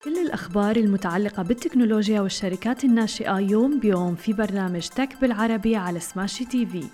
كل الأخبار المتعلقة بالتكنولوجيا والشركات الناشئة يوم بيوم في برنامج تك بالعربي على سماشي تي في.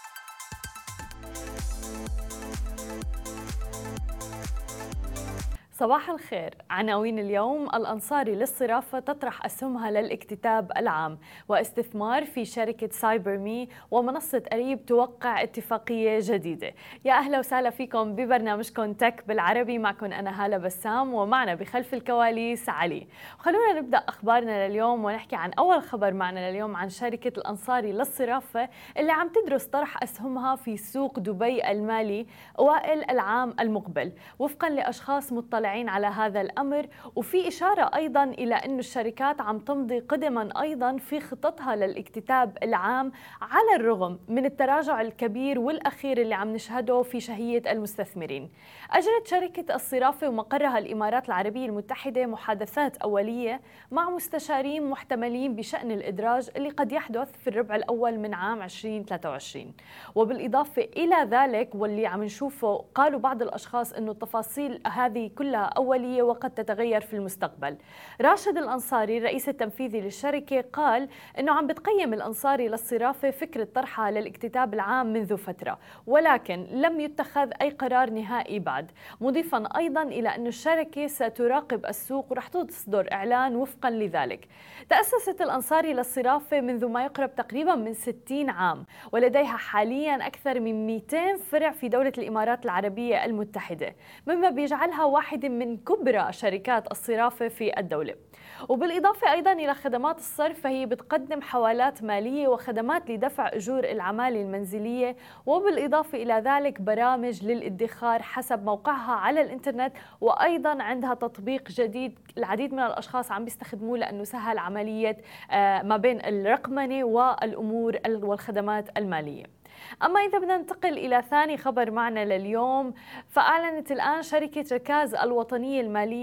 صباح الخير. عناوين اليوم: الأنصاري للصرافة تطرح أسهمها للاكتتاب العام، واستثمار في شركة سايبر مي، ومنصة قريب توقع اتفاقية جديدة. يا أهلا وسهلا فيكم ببرنامجكم تك بالعربي، معكم أنا هالة بسام، ومعنا بخلف الكواليس علي. خلونا نبدأ أخبارنا لليوم ونحكي عن أول خبر معنا لليوم عن شركة الأنصاري للصرافة اللي عم تدرس طرح أسهمها في سوق دبي المالي أوائل العام المقبل وفقا لأشخاص مطلعين على هذا الأمر. وفي إشارة أيضاً إلى أن الشركات عم تمضي قدماً أيضاً في خططها للاكتتاب العام على الرغم من التراجع الكبير والأخير اللي عم نشهده في شهية المستثمرين. أجرت شركة الصرافة ومقرها الإمارات العربية المتحدة محادثات أولية مع مستشارين محتملين بشأن الإدراج اللي قد يحدث في الربع الأول من عام 2023. وبالإضافة إلى ذلك واللي عم نشوفه، قالوا بعض الأشخاص أنه التفاصيل هذه كلها أولية وقد تتغير في المستقبل. راشد الأنصاري الرئيس التنفيذي للشركة قال أنه عم بتقيم الأنصاري للصرافة فكرة طرحها للاكتتاب العام منذ فترة، ولكن لم يتخذ أي قرار نهائي بعد، مضيفا أيضا إلى أن الشركة ستراقب السوق ورح تصدر إعلان وفقا لذلك. تأسست الأنصاري للصرافة منذ ما يقرب تقريبا من 60 عام، ولديها حاليا أكثر من 200 فرع في دولة الإمارات العربية المتحدة، مما بيجعلها واحدة من كبرى شركات الصرافة في الدولة. وبالإضافة أيضا إلى خدمات الصرف، فهي بتقدم حوالات مالية وخدمات لدفع أجور العمالة المنزلية، وبالإضافة إلى ذلك برامج للادخار حسب موقعها على الإنترنت. وأيضا عندها تطبيق جديد العديد من الأشخاص عم بيستخدموه لأنه سهل عملية ما بين الرقمنة والأمور والخدمات المالية. أما إذا بدنا ننتقل إلى ثاني خبر معنا لليوم، فأعلنت الآن شركة ركاز الوطنية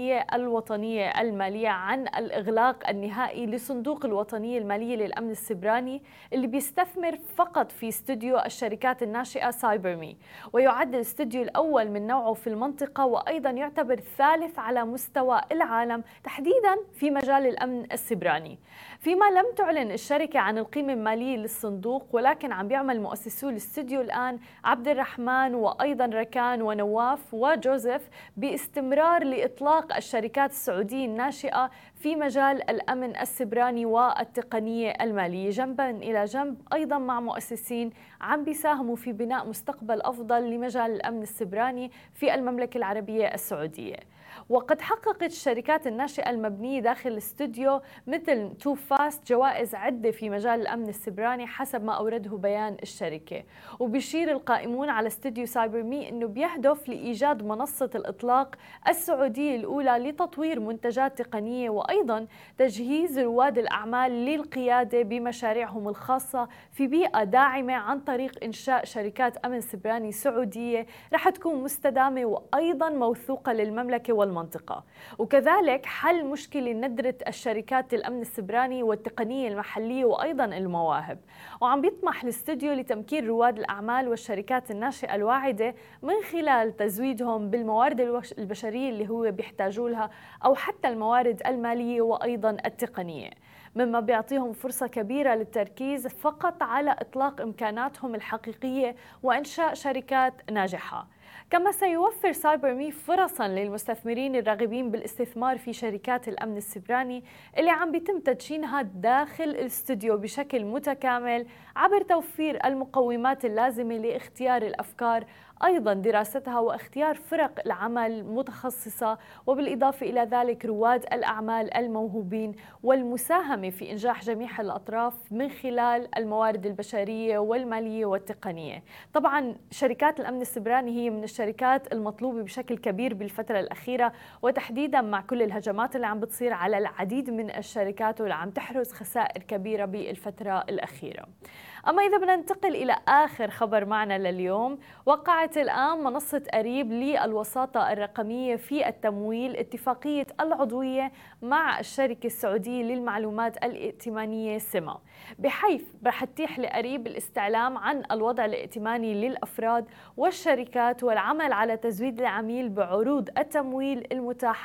المالية عن الإغلاق النهائي لصندوق الوطنية المالية للأمن السيبراني اللي بيستثمر فقط في استوديو الشركات الناشئة سايبر مي، ويعد الاستوديو الأول من نوعه في المنطقة، وأيضا يعتبر الثالث على مستوى العالم تحديدا في مجال الأمن السيبراني. فيما لم تعلن الشركة عن القيمة المالية للصندوق، ولكن عم بيعمل مؤسسو الاستوديو الآن عبد الرحمن وأيضا ركان ونواف وجوزيف باستمرار لإطلاق الشركات السعودية الناشئة في مجال الأمن السيبراني والتقنية المالية جنبا إلى جنب، أيضا مع مؤسسين عم بيساهموا في بناء مستقبل أفضل لمجال الأمن السيبراني في المملكة العربية السعودية. وقد حققت الشركات الناشئة المبنية داخل الاستوديو مثل تو فاست جوائز عدة في مجال الأمن السيبراني حسب ما أورده بيان الشركة. وبيشير القائمون على استوديو سايبر مي أنه بيهدف لإيجاد منصة الإطلاق السعودية الأولى لتطوير منتجات تقنية، وأيضا تجهيز رواد الأعمال للقيادة بمشاريعهم الخاصة في بيئة داعمة عن طريق إنشاء شركات أمن سيبراني سعودية رح تكون مستدامة وأيضا موثوقة للمملكة والمنطقة، وكذلك حل مشكلة ندرة الشركات الأمن السيبراني والتقنية المحلية وأيضا المواهب. وعم بيطمح الاستوديو لتمكين رواد الأعمال والشركات الناشئة الواعدة من خلال تزويدهم بالموارد البشرية اللي هو بيحتاجوا لها أو حتى الموارد المالية وأيضا التقنية، مما بيعطيهم فرصة كبيرة للتركيز فقط على إطلاق إمكاناتهم الحقيقية وإنشاء شركات ناجحة. كما سيوفر سايبر مي فرصاً للمستثمرين الراغبين بالاستثمار في شركات الأمن السيبراني اللي عم بيتم تدشينها داخل الاستوديو بشكل متكامل عبر توفير المقومات اللازمة لاختيار الأفكار، أيضاً دراستها واختيار فرق العمل متخصصة، وبالإضافة إلى ذلك رواد الأعمال الموهوبين والمساهمة في إنجاح جميع الأطراف من خلال الموارد البشرية والمالية والتقنية. طبعاً شركات الأمن السيبراني هي من الشركات المطلوبة بشكل كبير بالفترة الأخيرة، وتحديداً مع كل الهجمات اللي عم بتصير على العديد من الشركات واللي عم تحرز خسائر كبيرة بالفترة الأخيرة. أما إذا بدنا ننتقل إلى آخر خبر معنا لليوم، وقعت الآن منصة قريب للوساطة الرقمية في التمويل اتفاقية العضوية مع الشركة السعودية للمعلومات الائتمانية سما، بحيث رح تتيح لقريب الاستعلام عن الوضع الائتماني للأفراد والشركات والعمل على تزويد العميل بعروض التمويل المتاحة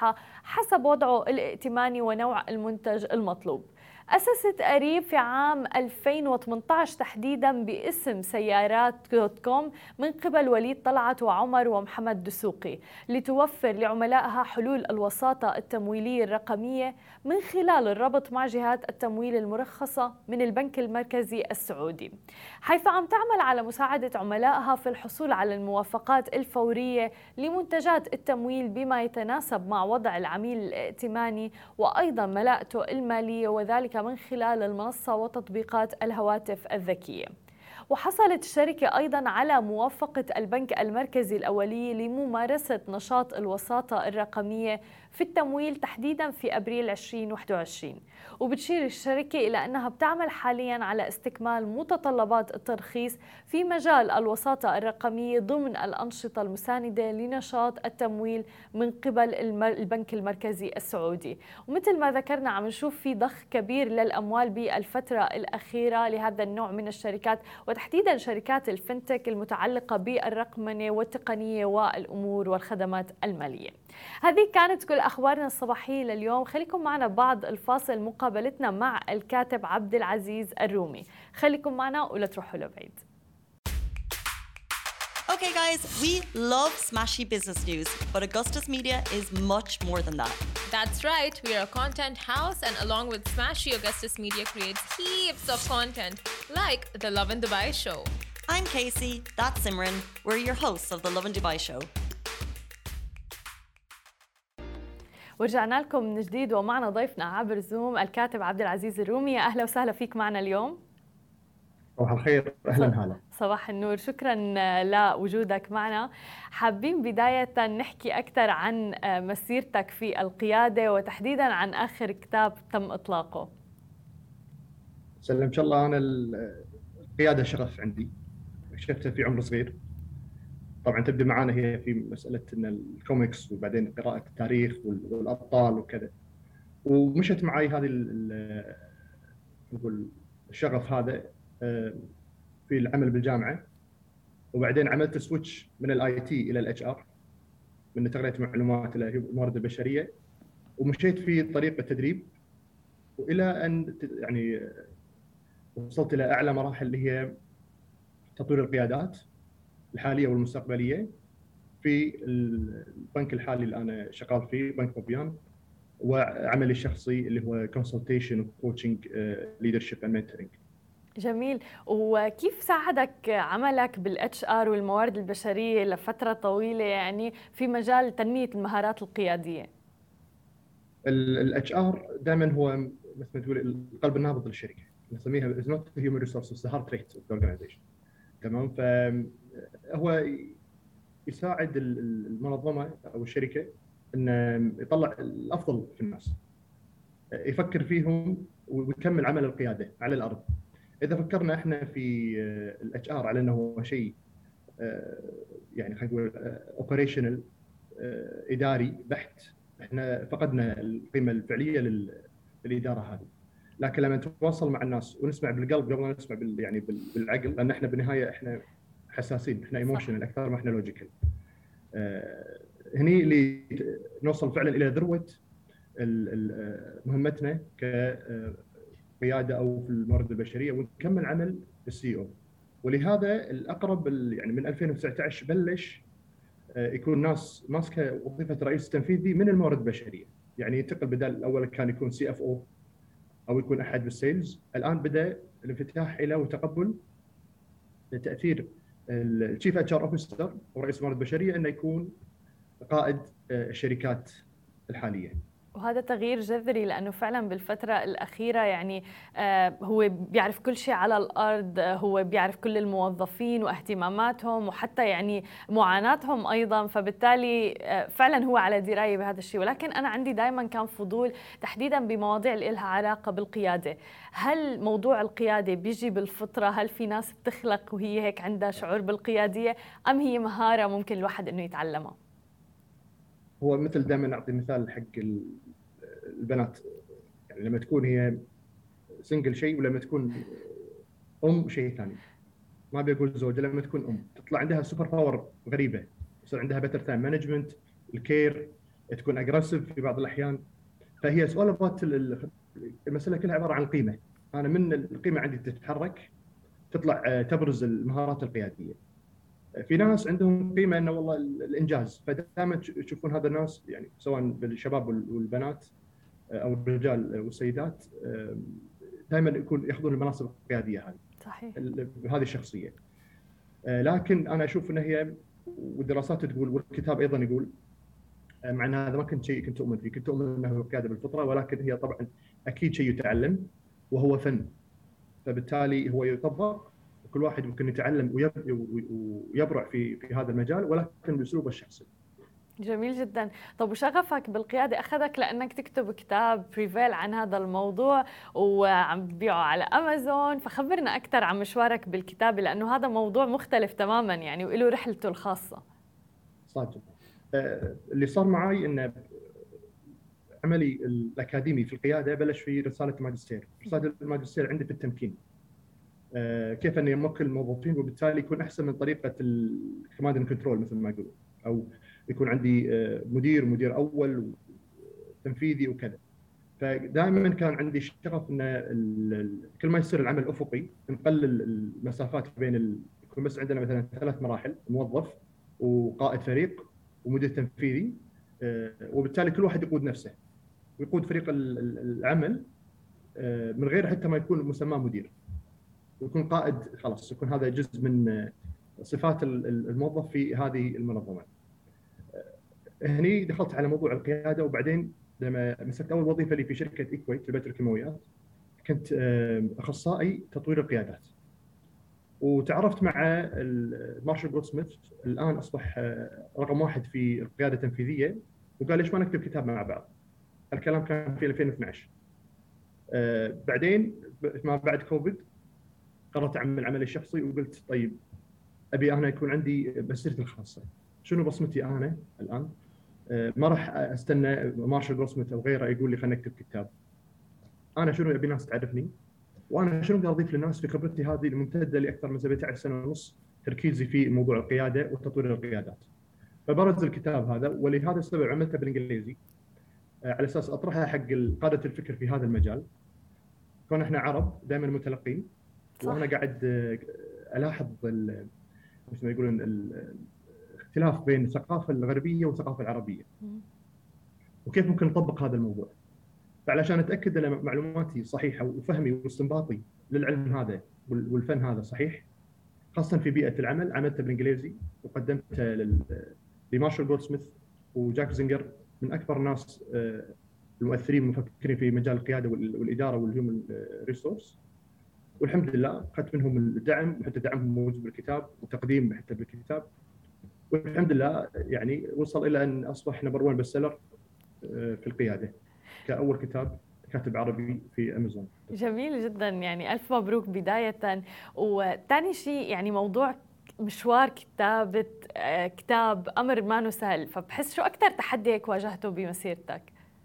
حسب وضعه الائتماني ونوع المنتج المطلوب. أسست أريب في عام 2018 تحديداً باسم سيارات.com من قبل وليد طلعت وعمر ومحمد دسوقي لتوفر لعملائها حلول الوساطة التمويلية الرقمية من خلال الربط مع جهات التمويل المرخصة من البنك المركزي السعودي، حيث عم تعمل على مساعدة عملائها في الحصول على الموافقات الفورية لمنتجات التمويل بما يتناسب مع وضع العميل الائتماني وأيضاً ملاءته المالية، وذلك من خلال المنصة وتطبيقات الهواتف الذكية. وحصلت الشركة أيضاً على موافقة البنك المركزي الأولي لممارسة نشاط الوساطة الرقمية في التمويل تحديداً في أبريل 2021. وبتشير الشركة إلى أنها بتعمل حالياً على استكمال متطلبات الترخيص في مجال الوساطة الرقمية ضمن الأنشطة المساندة لنشاط التمويل من قبل البنك المركزي السعودي. ومثل ما ذكرنا عم نشوف في ضخ كبير للأموال بالفترة الأخيرة لهذا النوع من الشركات، وتحديدا شركات الفنتك المتعلقة بالرقمنة والتقنية والأمور والخدمات المالية. هذه كانت كل أخبارنا الصباحية لليوم. خليكم معنا بعد الفاصل مقابلتنا مع الكاتب عبد العزيز الرومي. خليكم معنا ولا تروحوا لبعيد. Okay guys, we love smashy business news, but Augustus Media is much more than that. That's right, we are a content house, and along with Smashy, Augustus Media creates heaps of content, like the Love in Dubai show. I'm Casey, that's Simran. We're your hosts of the Love in Dubai show. ورجعنا لكم من جديد ومعنا ضيفنا عبر زوم الكاتب عبد العزيز الرومي. أهلا وسهلا فيك معنا اليوم. صباح الخير، أهلا هلا. صباح النور، شكرا لوجودك معنا. حابين بداية نحكي أكثر عن مسيرتك في القيادة وتحديدا عن آخر كتاب تم إطلاقه. سلم إن شاء الله. أنا القيادة شغف عندي، اكتشفتها في عمر صغير. طبعا تبدأ معانا هي في مسألة إن الكوميكس وبعدين قراءة التاريخ والأبطال وكذا، ومشت معي هذه نقول الشغف هذا في العمل بالجامعة، وبعدين عملت سويتش من الاي تي الى الاتش ار، من تقنية معلومات الى الموارد البشرية، ومشيت في طريق التدريب، والى ان يعني وصلت الى اعلى مراحل اللي هي تطوير القيادات الحالية والمستقبلية في البنك الحالي اللي انا شغال فيه، بنك بوبيان، وعملي الشخصي اللي هو كونسلتيشن وكوتشنج ليدرشيب اند منتورنج. جميل. وكيف ساعدك عملك بالاتش ار والموارد البشريه لفتره طويله يعني في مجال تنميه المهارات القياديه؟ الاتش ار دائما هو مثل ما تقول القلب النابض للشركه، نسميها از نوت هيومن ريسورسز، ذا هارت ريت اوف ذا اورجنايزيشن. تمام. فهو يساعد المنظمه او الشركه ان يطلع الافضل في الناس، يفكر فيهم ويكمل عمل القياده على الارض. اذا فكرنا احنا في الاتش ار على انه هو شيء يعني خلينا نقول اوبريشنال اداري بحت، احنا فقدنا القيمه الفعليه للاداره هذه. لكن لما نتواصل مع الناس ونسمع بالقلب قبل ما نسمع يعني بالعقل، لان احنا بالنهايه احنا حساسين، احنا ايموشنال اكثر ما احنا لوجيكال. هني اللي نوصل فعلا الى ذروه مهمتنا كقياده او في الموارد البشريه، ونكمل عمل السي او. ولهذا الاقرب يعني من 2019 بلش يكون ناس ماسكه وظيفه رئيس تنفيذي من الموارد البشريه، يعني ينتقل بدل الاول كان يكون سي اف او او يكون احد بالسيلز، الان بدا الانفتاح الى وتقبل تاثير الشيف اتش ار اوفيسر ورئيس الموارد البشريه انه يكون قائد الشركات الحاليه. وهذا تغيير جذري، لأنه فعلا بالفترة الأخيرة يعني هو بيعرف كل شيء على الأرض، هو بيعرف كل الموظفين واهتماماتهم وحتى يعني معاناتهم أيضا، فبالتالي فعلا هو على دراية بهذا الشيء. ولكن أنا عندي دائما كان فضول تحديدا بمواضيع اللي لها علاقة بالقيادة. هل موضوع القيادة بيجي بالفطرة؟ هل في ناس بتخلق وهي هيك عندها شعور بالقيادية، أم هي مهارة ممكن الواحد إنه يتعلمها؟ هو مثل دائما نعطي مثال حق البنات، يعني لما تكون هي سنجل شيء، ولما تكون شيء ثاني. ما بيقول زوجة، لما تكون تطلع عندها سوبر باور غريبه، يصير عندها بيتر تايم مانجمنت، الكير، تكون اجريسيف في بعض الاحيان. فهي سؤالات المساله كلها عباره عن القيمه. انا من القيمه عندي تتحرك تطلع تبرز المهارات القياديه. في ناس عندهم قيمه انه والله الانجاز، فدائما تشوفون هذا الناس يعني سواء بالشباب والبنات او الرجال والسيدات دائما ياخذون المناصب القياديه هذه. صحيح. هذه الشخصيه. لكن انا اشوف ان هي، والدراسات تقول والكتاب ايضا يقول، مع ان هذا ما كنت شيء كنت اؤمن فيه، كنت اؤمن انه قياده بالفطره، ولكن هي طبعا اكيد شيء يتعلم وهو فن. فبالتالي هو يطبق، وكل واحد ممكن يتعلم ويبرع في هذا المجال، ولكن باسلوبه الشخصي. جميل جدا. طب وشغفك بالقيادة أخذك لأنك تكتب كتاب بريفيل عن هذا الموضوع وعم تبيعه على أمازون، فخبرنا أكثر عن مشوارك بالكتابة، لأنه هذا موضوع مختلف تماما يعني وله رحلته الخاصة. صادق. اللي صار معي أن عملي الأكاديمي في القيادة بلش في رسالة ماجستير. رسالة الماجستير عندي في التمكين، كيف أن يمكن الموظفين وبالتالي يكون أحسن من طريقة الكوماند اند كنترول مثل ما يقولون، أو يكون عندي مدير اول وتنفيذي وكذا. فدائما كان عندي شغف ان كل ما يصير العمل افقي نقلل المسافات بين يكون بس عندنا مثلا 3 مراحل: موظف وقائد فريق ومدير تنفيذي، وبالتالي كل واحد يقود نفسه ويقود فريق العمل من غير حتى ما يكون مسمى مدير، ويكون قائد خلاص، يكون هذا جزء من صفات الموظف في هذه المنظمه. هني دخلت على موضوع القياده، وبعدين لما مسكت اول وظيفه لي في شركه ايكويت في البتروكيماويات كنت اخصائي تطوير القيادات، وتعرفت مع مارشال جولدسميث، الان اصبح رقم 1 في القياده التنفيذيه، وقال ليش ما نكتب كتاب مع بعض. الكلام كان في 2012. بعدين ما بعد كوفيد قررت اعمل عملي الشخصي، وقلت طيب ابي انا يكون عندي مسيرتي الخاصه، شنو بصمتي انا الان؟ ما راح استنى مارشال جولدسميث او غيره يقول لي خلينا نكتب كتاب. انا شنو ابي الناس تعرفني، وانا شنو اقدر اضيف للناس في خبرتي هذه الممتده لاكثر من 17 سنه ونص تركيزي في موضوع القياده وتطوير القيادات. فبرز الكتاب هذا، ولهذا السبب عملته بالانجليزي على اساس اطرحها حق قاده الفكر في هذا المجال. كون احنا عرب دائما متلقين، وانا قاعد الاحظ مثل ما يقولون اختلاف بين الثقافه الغربيه والثقافه العربيه، وكيف ممكن نطبق هذا الموضوع. فعلشان اتاكد ان معلوماتي صحيحه وفهمي واستنباطي للعلم هذا والفن هذا صحيح، خاصه في بيئه العمل، عملته بالانجليزي وقدمته لمارشال جولدسميث وجاك زينجر، من اكبر الناس المؤثرين المفكرين في مجال القياده والاداره والهيومن ريسورس. والحمد لله اخذت منهم الدعم، وحتى دعمهم موجود بالكتاب وتقديم حتى بالكتاب، والحمد لله يعني وصل الى ان اصبح نمبر 1 بست سيلر في القياده كاول كتاب كاتب عربي في امازون. جميل جدا، يعني الف مبروك بدايه. وثاني شيء يعني موضوع مشوار كتابه كتاب امر ما سهل، فبحس شو اكثر تحدي هيك واجهته بمسيرتك؟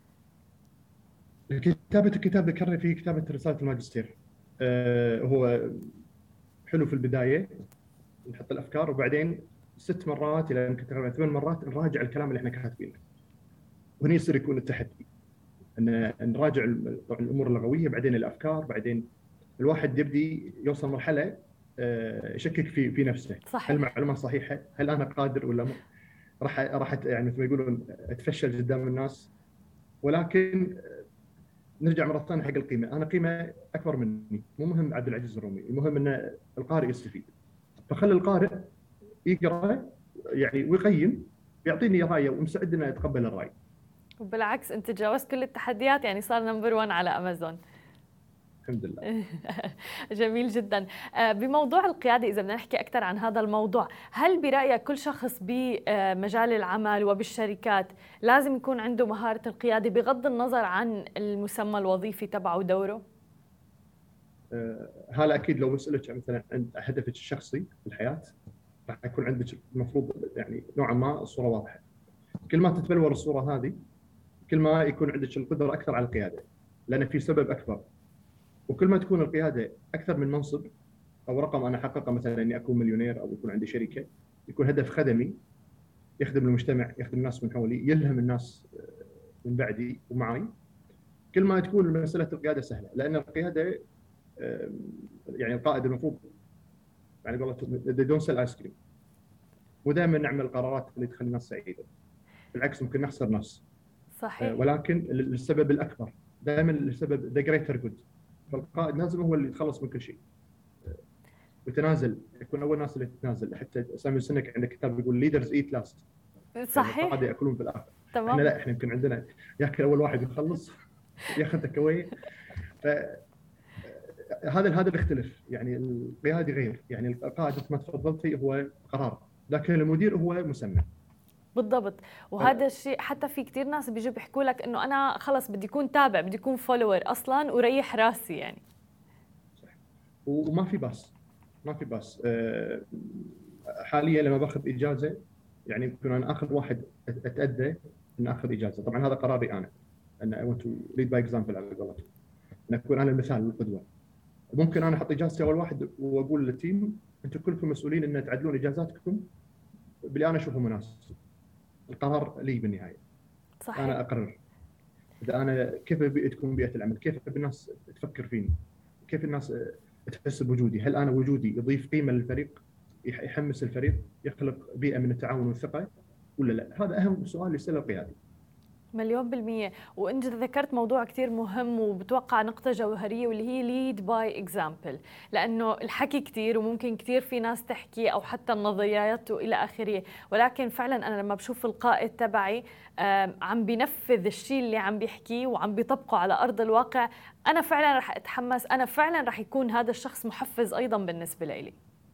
كتابه الكتاب ذكرني في كتابه رساله الماجستير. هو حلو في البدايه نحط الافكار، وبعدين 6 مرات الى يمكن تقريبا 8 مرات نراجع الكلام اللي احنا كاتبينه، وهنا يصير يكون التحدي ان نراجع الامور اللغويه، بعدين الافكار، بعدين الواحد يبدي يوصل مرحله يشكك في نفسه. صحيح. هل المعلومه صحيحه؟ هل انا قادر ولا راح يعني مثل ما يقولون اتفشل قدام الناس؟ ولكن نرجع مره ثانيه حق القيمه. انا قيمه اكبر مني، مو مهم عبد العزيز الرومي، المهم ان القارئ يستفيد. فخلي القارئ يقرا يعني ويقيم، يعطيني رايه ومستعد انه يتقبل الراي. وبالعكس انت تجاوزت كل التحديات، يعني صار نمبر 1 على امازون. الحمد لله. جميل جدا. بموضوع القيادة، إذا بدنا نحكي أكثر عن هذا الموضوع، هل برأيك كل شخص بمجال العمل وبالشركات لازم يكون عنده مهارة القيادة بغض النظر عن المسمى الوظيفي تبعه ودوره؟ هلا أكيد. لو بسألك مثلا عن هدفك الشخصي في الحياة، راح يكون عندك المفروض يعني نوعا ما الصورة واضحة. كل ما تتبلور الصورة هذه كل ما يكون عندك القدرة أكثر على القيادة، لأن في سبب أكبر. وكل ما تكون القياده اكثر من منصب او رقم انا احققه، مثلا اني اكون مليونير او يكون عندي شركه، يكون هدف خدمي، يخدم المجتمع، يخدم الناس من حولي، يلهم الناس من بعدي ومعي. كل ما تكون مساله القياده سهله، لان القياده يعني القائد المفروض يعني قالت they don't sell ice cream. ودائما نعمل قرارات اللي تخلي الناس سعيده، بالعكس ممكن نخسر ناس. صحيح. ولكن للسبب الاكبر، دائما لسبب the greater good. فالقائد لازم هو اللي يتخلص من كل شيء وتنازل، يكون اول الناس اللي تتنازل. حتى سامي سينك عنده كتاب يقول leaders eat last. صحيح. القائد ياكلون في الاخر. تمام. احنا لا، احنا يمكن عندنا ياكل اول واحد يخلص ياخذ تكوي. هذا اللي يختلف. يعني القيادي غير، يعني القائد مثل ما تفضلتي هو قرار، لكن المدير هو مسمى. بالضبط. وهذا الشيء حتى في كثير ناس بيجوا بيحكوا لك انه انا خلص بدي اكون تابع، بدي اكون فولور اصلا وريح راسي يعني. صح. وما في باس. حاليا لما باخذ اجازه، يعني يمكن انا اخر واحد اتادى ان اخذ اجازه. طبعا هذا قراري انا، ان I want to lead by example على قولتهم، ان اكون انا المثال والقدوه. ممكن انا احط اجازتي اول واحد واقول للتيم انتم كلكم مسؤولين ان تعدلون اجازاتكم باللي انا اشوفه مناسب. القرار لي بالنهايه. صحيح. انا اقرر اذا انا كيف تكون بيئه العمل، كيف الناس تفكر فيني، كيف الناس تحس بوجودي، هل انا وجودي يضيف قيمه للفريق، يحمس الفريق، يخلق بيئه من التعاون والثقه ولا لا. هذا اهم سؤال يساله القيادي. 1,000,000%. وانت ذكرت موضوع كثير مهم وبتوقع نقطة جوهرية واللي هي lead by example، لأنه الحكي كثير وممكن كثير في ناس تحكي أو حتى النظريات وإلى آخره، ولكن فعلا أنا لما بشوف القائد تبعي عم بينفذ الشيء اللي عم بيحكيه وعم بيطبقه على أرض الواقع، أنا فعلا رح أتحمس، أنا فعلا رح يكون هذا الشخص محفز أيضا بالنسبة لي.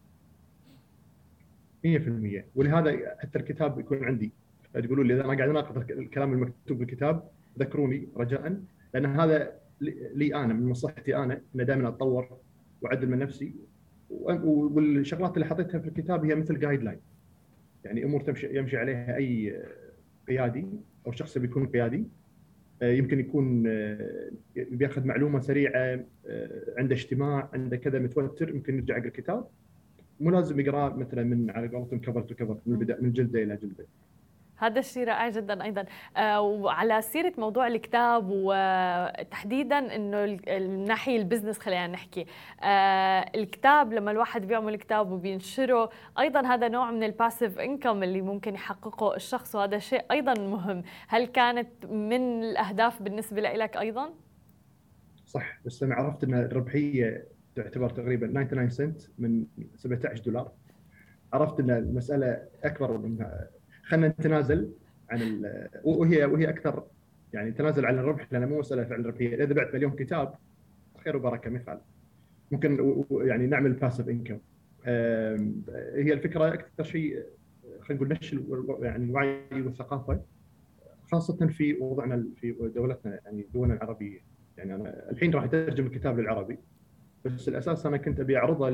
100%. ولهذا حتى الكتاب يكون عندي، تقولوا لي اذا انا قاعد اناقض الكلام المكتوب بالكتاب ذكروني رجاء، لان هذا لي انا، من مصلحتي انا ان دائما اتطور واعدل من نفسي. والشغلات اللي حطيتها في الكتاب هي مثل جايد لاين، يعني امور يمشي عليها اي قيادي او شخص بيكون قيادي. يمكن يكون بياخذ معلومه سريعه، عنده اجتماع، عنده كذا متوتر، يمكن يرجع يقرا الكتاب. مو لازم يقراه مثلا من على قولتهم كفر تو كفر، من جلده الى جلده. هذا الشيء رائع جدا ايضا. وعلى سيره موضوع الكتاب وتحديدا انه الناحيه البزنس، خلينا نحكي الكتاب لما الواحد بيعمل كتاب وبينشره ايضا هذا نوع من الباسيف انكم اللي ممكن يحققه الشخص، وهذا شيء ايضا مهم. هل كانت من الاهداف بالنسبه لك ايضا؟ صح، بس لما عرفت ان الربحيه تعتبر تقريبا 99 سنت من $17، عرفت ان المساله اكبر منها. خلينا نتنازل عن وهي اكثر، يعني تنازل عن الربح، لان مو مساله فعل ربحيه. اذا بعت مليون كتاب خير وبركه، ما يفعل، ممكن يعني نعمل باسيف انكم. هي الفكره اكثر شيء، خلينا نقول نشر يعني الوعي والثقافه، خاصه في وضعنا في دولتنا، يعني دولنا العربيه. يعني انا الحين راح اترجم الكتاب للعربي، بس الاساس انا كنت ابي اعرضه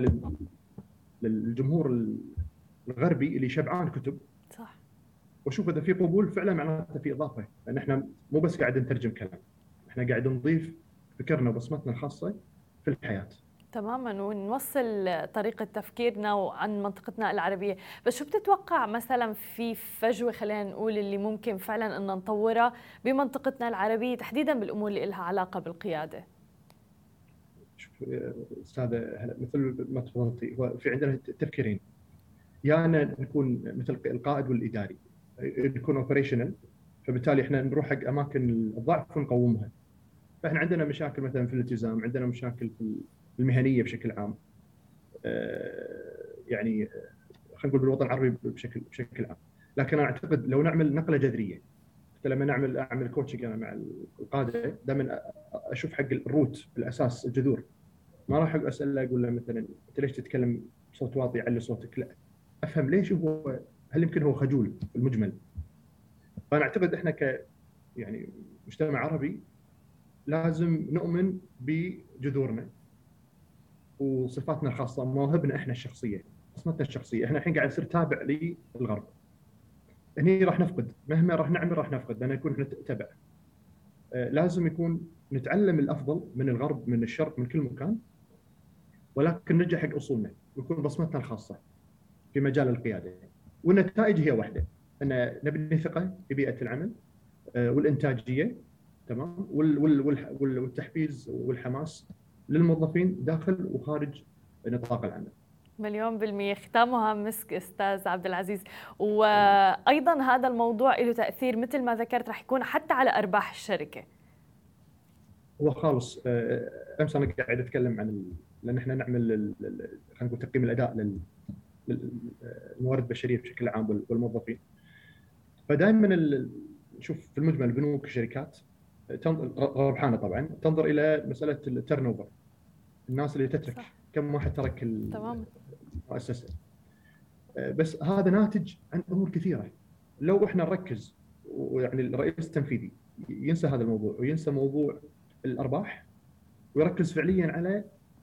للجمهور الغربي اللي شبعان كتب. صح. واشوف اذا في قبول فعلا معناته في اضافه، لان احنا مو بس قاعد نترجم كلام، احنا قاعد نضيف فكرنا وبصمتنا الخاصه في الحياه. تماما، ونوصل طريقة تفكيرنا وعن منطقتنا العربية. بس شو بتتوقع مثلا في فجوة، خلينا نقول، اللي ممكن فعلا ان نطورها بمنطقتنا العربية تحديدا بالامور اللي لها علاقة بالقيادة؟ شوف استاذه، مثل ما تفضلتي، هو في عندنا تفكيرين. يا أنا نكون مثل القائد والاداري، نكون اوبريشنال، فبالتالي احنا نروح حق اماكن الضعف ونقومها. فاحنا عندنا مشاكل مثلا في الالتزام، عندنا مشاكل في المهنيه بشكل عام، يعني خلينا نقول بالوطن العربي بشكل عام. لكن انا اعتقد لو نعمل نقله جذريه، حتى لما اعمل كوتشنج انا مع القاده، دائما اشوف حق الروت، الاساس، الجذور. ما راح اساله اقول له مثلا انت ليش تتكلم بصوت واطي، علي صوتك، لا، افهم ليش هو، هل يمكن هو خجول في المجمل. فانا اعتقد احنا يعني مجتمع عربي لازم نؤمن بجذورنا وصفاتنا الخاصه، مواهبنا احنا الشخصيه، بصمتنا الشخصيه. احنا الحين قاعد نصير تابع للغرب، هني راح نفقد، مهما راح نعمل راح نفقد، لان نكون احنا تبع. لازم يكون نتعلم الافضل من الغرب، من الشرق، من كل مكان، ولكن نرجع حق اصولنا ويكون بصمتنا الخاصه في مجال القياده، والنتائج هي واحده. ان نبني ثقه في بيئه العمل والانتاجيه، تمام، والتحفيز والحماس للموظفين داخل وخارج نطاق العمل. 100%. ختامها مسك أستاذ عبد العزيز. وأيضا هذا الموضوع له تأثير مثل ما ذكرت رح يكون حتى على أرباح الشركة. هو خالص امس انا قاعد اتكلم عن لان احنا نعمل خلينا نقول تقييم الاداء للموارد البشريه بشكل عام والموظفين. فدائما نشوف في المجمل البنوك الشركات ربحانه طبعا تنظر الى مساله التيرن اوفر، الناس اللي تترك صح. كم واحد ترك المؤسسه. بس هذا ناتج عن امور كثيره. لو احنا نركز ويعني الرئيس التنفيذي ينسى هذا الموضوع وينسى موضوع الارباح ويركز فعليا على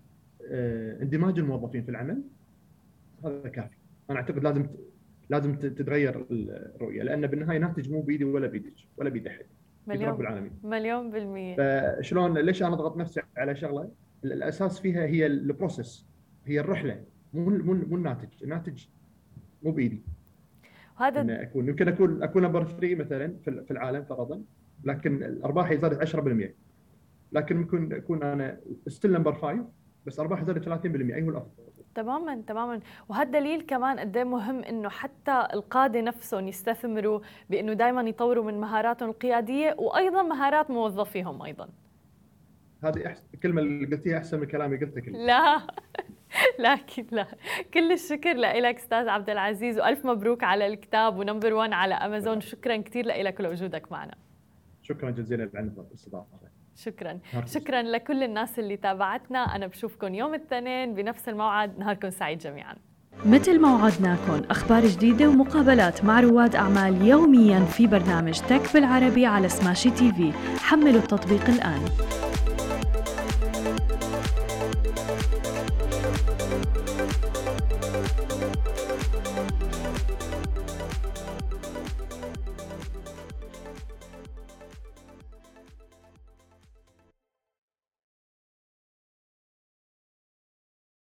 اندماج الموظفين في العمل، هذا كافي. انا اعتقد لازم تتغير الرؤيه، لان بالنهايه ناتج مو بيدي ولا بيدك ولا بيد احد، بيد رب العالمين. 1,000,000%. فشلون ليش انا اضغط نفسي على شغله الاساس فيها هي البروسيس، هي الرحله، مو الناتج مو بايدي. هذا يمكن اكون نمبر 3 مثلا في العالم فرضا، لكن الارباح زادت 10%، لكن ممكن اكون انا ستيل نمبر 5 بس ارباح زادت 30%. اي هو الافضل؟ تماما. وهذا دليل كمان قد ايه مهم انه حتى القاده نفسهم يستثمروا بانه دائما يطوروا من مهاراتهم القياديه وايضا مهارات موظفيهم ايضا. هذه الكلمه اللي قلتيها احسن من كلامي قلته كله. لا لكن لا، كل الشكر لك استاذ عبد العزيز، والف مبروك على الكتاب ونمبر 1 على امازون. شكرا كثير لك ولوجودك معنا. شكرا جزيلا على الاستضافه. شكرا لكل الناس اللي تابعتنا. انا بشوفكم يوم الاثنين بنفس الموعد. نهاركم سعيد جميعا. مثل ما وعدناكم اخبار جديده ومقابلات مع رواد اعمال يوميا في برنامج تك بالعربي على سماشي تي في. حملوا التطبيق الان.